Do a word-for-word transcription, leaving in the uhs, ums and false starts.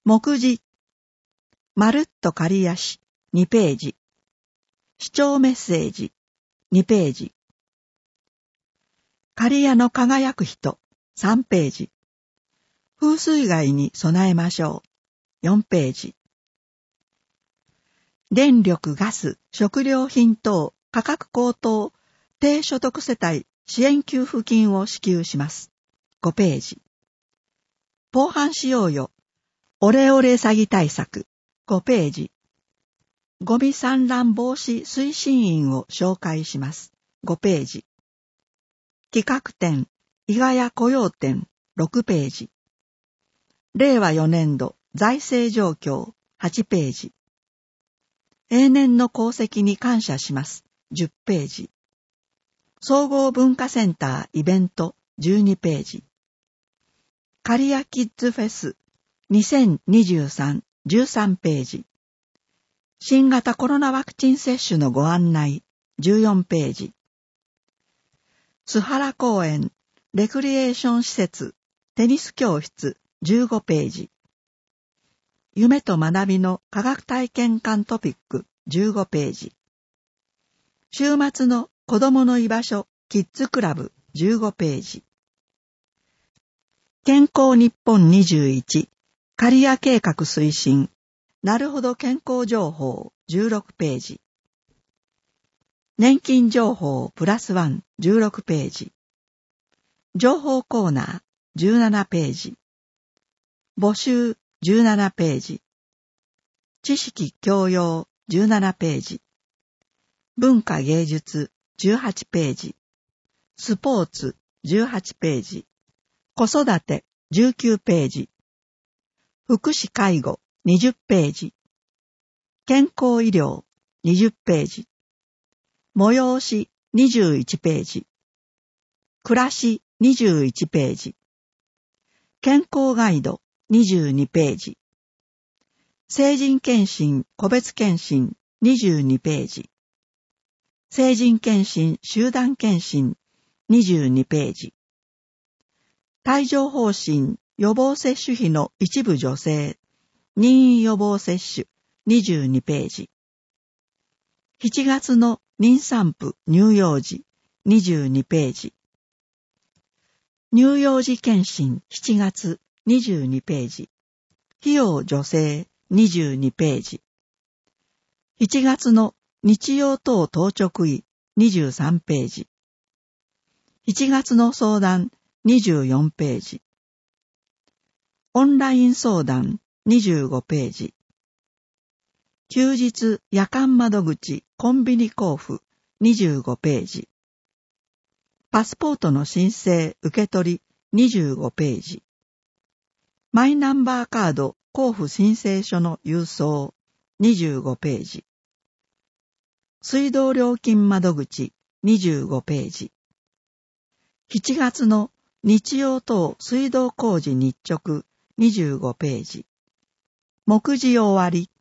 目次。まるっと刈谷市にページ。視聴メッセージにページ。刈谷の輝く人さんページ。風水害に備えましょうよんページ。電力・ガス・食料品等価格高騰低所得世帯支援給付金を支給しますごページ。防犯しようよオレオレ詐欺対策ごページ。ゴミ散乱防止推進員を紹介しますごページ。企画展伊賀屋雇用展ろくページ。れいわよねんど財政状況はちページ。永年の功績に感謝しますじゅっページ。総合文化センターイベントじゅうにページ。刈谷キッズフェスにせんにじゅうさんじゅうさんページ。新型コロナワクチン接種のご案内じゅうよんページ。須原公園レクリエーション施設テニス教室じゅうごページ。夢と学びの科学体験館トピックじゅうごページ。週末の子どもの居場所キッズクラブじゅうごページ。健康日本にじゅういち刈谷計画推進なるほど健康情報じゅうろくページ。年金情報プラスワンじゅうろくページ。情報コーナーじゅうななページ。募集じゅうななページ。知識教養じゅうななページ。文化芸術じゅうはちページ。スポーツじゅうはちページ。子育てじゅうきゅうページ。福祉介護にじゅっページ。健康医療にじゅっページ。催しにじゅういちページ。暮らしにじゅういちページ。健康ガイドにじゅうにページ。成人検診個別検診にじゅうにページ。成人検診集団検診にじゅうにページ。帯状疱疹予防接種費の一部助成任意予防接種にじゅうにページ。しちがつの妊産婦乳幼児にじゅうにページ。乳幼児検診しちがつにじゅうにページ。費用助成にじゅうにページ。しちがつの日曜等当直医にじゅうさんページ。しちがつの相談にじゅうよんページ。オンライン相談にじゅうごページ。休日夜間窓口コンビニ交付にじゅうごページ。パスポートの申請受け取りにじゅうごページ。マイナンバーカード交付申請書の郵送にじゅうごページ。水道料金窓口にじゅうごページ。しちがつの日曜等水道工事日直にじゅうごページ。目次終わり。